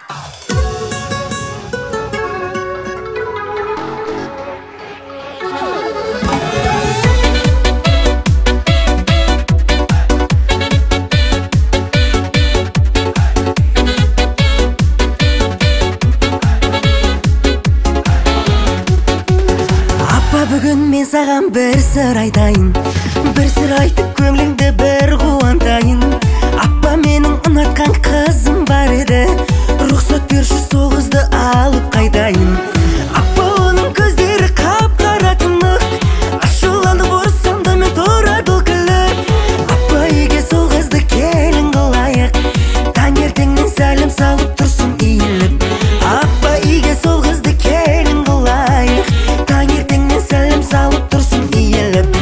Бүгін мен саған бір сыр айтайын, бір сыр айтып көңіліңді бір қуантайын. Апа, менің ұнатқан қызым бар еді, рұқсат берші сол қызды алып қайтайын. Апа, оның көздері қап-қара тынық, ашуланып ұрыссам да мен тұрады ол күліп. Апа, үйге сол қызды келін қылайық, таңертеңнен сәлем салып тұрсын иіліп. Апа, үйге сол қызды келін қылайық, таңертеңнен сәлем салып тұрсын иіліп.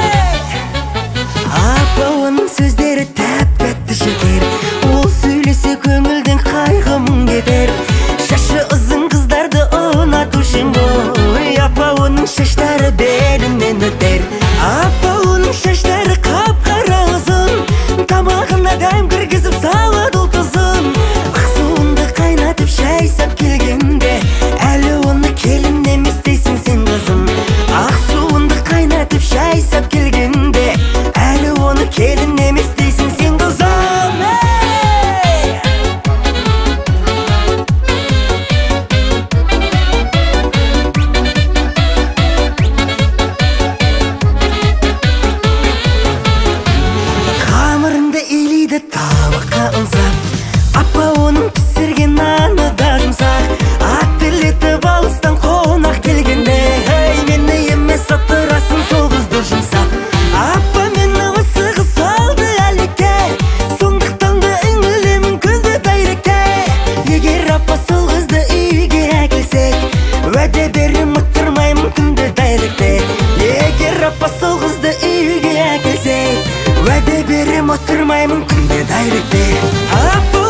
Апа, оның сөздері тәп-тәтті шекер, ол сөйлесе көңілден қайғым кетер. Шашы ұзын қыздарды ұнатушым ғой, апа, оның шаштары белімнен өтер. Апа, оның шаштары қап-қара ұзын, тамағына дәм кіргізіп салады ол тұзын. Ақсуынды қайнатып шайсап келгенде, әлі оны келін емес дейсің сен қызым. Ақсуынды қайнатып шайсап келгенде, әлі оны келін емес дейсің сен қызым. Қамырынды илейді табаққа ұнсап, апа, оның пісірген наны да жұмсақ. Аттелетіп алыстан қонақ келгенде, мені емес отырасын сол қызды жұмсап. Апа, мені осы қыз салды әлекке, сондықтан да үңілемін күнде дайректе. Егер апа сол қызды үйге әкелсек, уәде берем ұттырмаймын күнде дайректе. Егер апа сол қызды үйге әкелсек, уәде берем ұттырмаймын күнде дайректе. Апа,